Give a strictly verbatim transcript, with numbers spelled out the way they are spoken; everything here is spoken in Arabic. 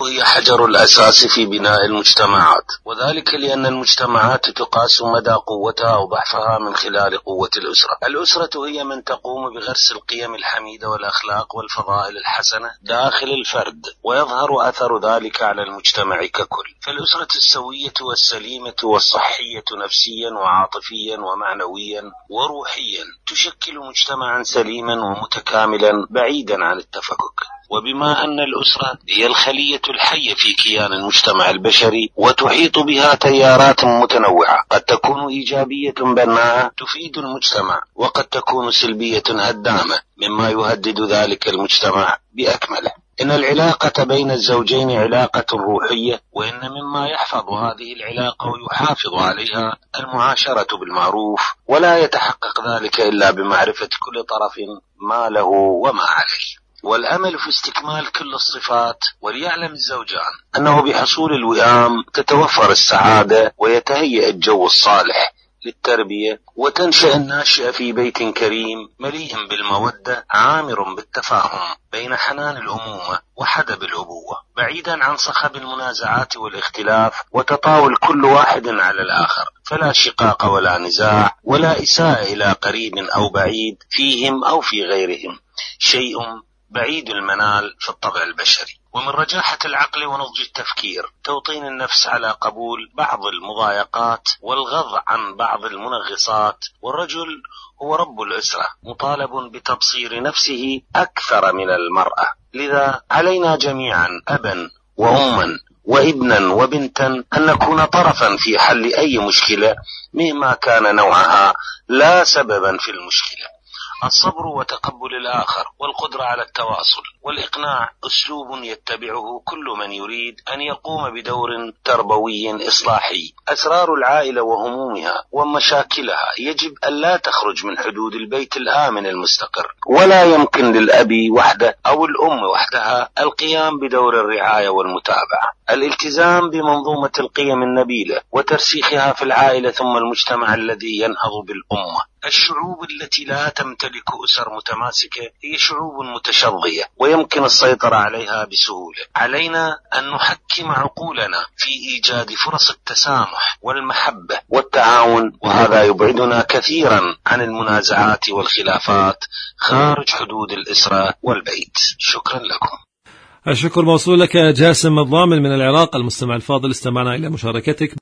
وهي حجر الأساس في بناء المجتمعات، وذلك لأن المجتمعات تقاس مدى قوتها وضعفها من خلال قوة الأسرة. الأسرة هي من تقوم بغرس القيم الحميدة والأخلاق والفضائل الحسنة داخل الفرد، ويظهر أثر ذلك على المجتمع ككل. فالأسرة السوية والسليمة والصحية نفسيا وعاطفيا ومعنويا وروحيا تشكل مجتمعا سليما ومتكاملا بعيدا عن التفكك. وبما أن الأسرة هي الخلية الحية في كيان المجتمع البشري، وتحيط بها تيارات متنوعة قد تكون إيجابية بناءة تفيد المجتمع، وقد تكون سلبية هدامة مما يهدد ذلك المجتمع بأكمله. إن العلاقة بين الزوجين علاقة روحية، وإن مما يحفظ هذه العلاقة ويحافظ عليها المعاشرة بالمعروف، ولا يتحقق ذلك إلا بمعرفة كل طرف ما له وما عليه، والأمل في استكمال كل الصفات. وليعلم الزوجان أنه بحصول الوئام تتوفر السعادة ويتهيأ الجو الصالح للتربية، وتنشأ الناشئة في بيت كريم مليء بالمودة عامر بالتفاهم بين حنان الأمومة وحدب الأبوة، بعيدا عن صخب المنازعات والاختلاف وتطاول كل واحد على الآخر، فلا شقاق ولا نزاع ولا إساءة إلى قريب أو بعيد فيهم أو في غيرهم، شيء بعيد المنال في الطبع البشري. ومن رجاحة العقل ونضج التفكير توطين النفس على قبول بعض المضايقات والغض عن بعض المنغصات، والرجل هو رب الأسرة مطالب بتبصير نفسه أكثر من المرأة. لذا علينا جميعا أبا وأما وابنا وبنتا أن نكون طرفا في حل أي مشكلة مهما كان نوعها، لا سببا في المشكلة. الصبر وتقبل الآخر والقدرة على التواصل والإقناع أسلوب يتبعه كل من يريد أن يقوم بدور تربوي إصلاحي. أسرار العائلة وهمومها ومشاكلها يجب أن لا تخرج من حدود البيت الآمن المستقر، ولا يمكن للأب وحده أو الأم وحدها القيام بدور الرعاية والمتابعة. الالتزام بمنظومة القيم النبيلة وترسيخها في العائلة ثم المجتمع الذي ينهض بالأمة. الشعوب التي لا تمتلك أسر متماسكة هي شعوب متشظية ويمكن السيطرة عليها بسهولة. علينا أن نحكم عقولنا في إيجاد فرص التسامح والمحبة والتعاون، وهذا يبعدنا كثيرا عن المنازعات والخلافات خارج حدود الأسرة والبيت. شكرا لكم. الشكر موصول لك جاسم الضامن من العراق. المستمع الفاضل، استمعنا إلى مشاركتك.